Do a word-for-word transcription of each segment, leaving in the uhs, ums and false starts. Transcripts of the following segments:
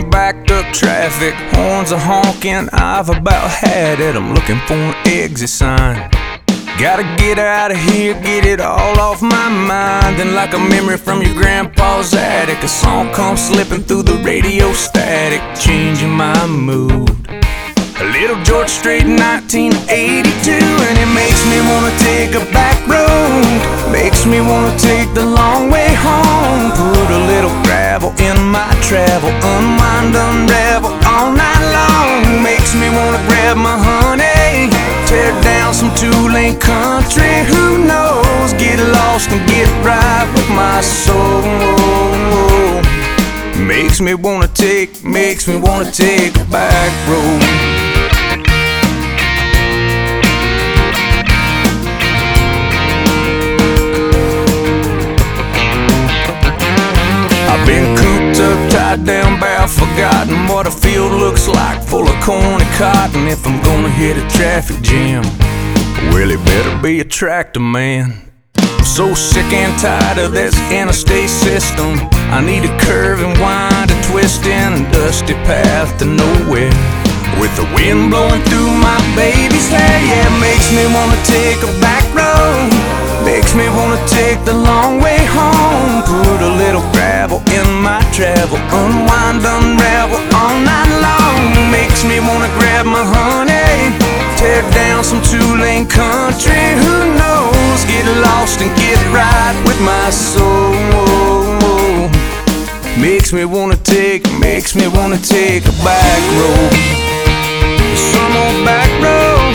backed up traffic, horns are honking, I've about had it. I'm looking for an exit sign. Gotta get out of here, get it all off my mind. Then like a memory from your grandpa's attic, a song comes slipping through the radio static, changing my mood. A little George Strait in nineteen eighty-two, and it makes me wanna take a back road. Makes me wanna take the long way home. Put a little gravel in my travel, unwind, unravel all night long. Makes me wanna grab my honey, tear down some two-lane country. Who knows? Get lost and get right with my soul. Makes me wanna take, makes me wanna take a back road. I've been cooped up, tied down, bad, forgotten what a field looks like, full of corn and cotton. If I'm gonna hit a traffic jam, well, it better be a tractor man. I'm so sick and tired of this interstate system. I need a curve and wind, a twist in a dusty path to nowhere, with the wind blowing through my baby's hair. Yeah, it makes me wanna take a back road. Makes me wanna take the long way home. Put a little gravel in my travel, unwind, unravel all night long. Makes me wanna grab my honey, tear down some two-lane country. Who knows? Get lost and get right with my soul. Makes me wanna take, makes me wanna take a back road. Some old back road.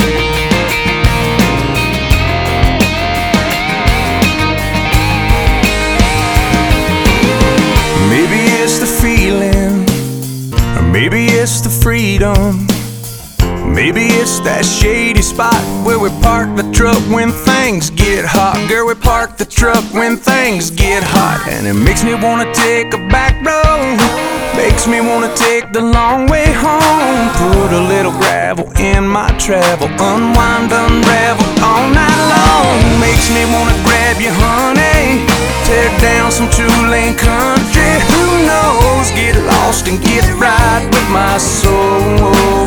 Maybe it's the feeling, or maybe it's the freedom. Maybe it's that shady spot where we park the truck when things get hot. Girl, we park the truck when things get hot. And it makes me wanna take a back road. Makes me wanna take the long way home. Put a little gravel in my travel, unwind, unravel all night long. Makes me wanna grab your honey, tear down some two-lane country. Who knows? Get lost and get right with my soul.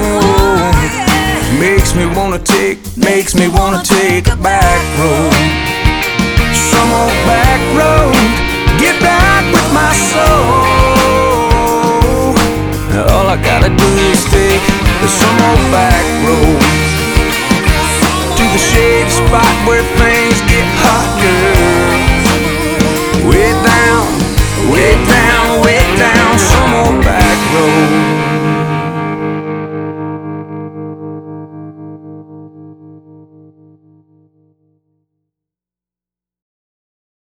Makes me wanna take, makes me wanna take a back road. Some old back road, get back with my soul. All I gotta do is take some old back road to the shady spot where things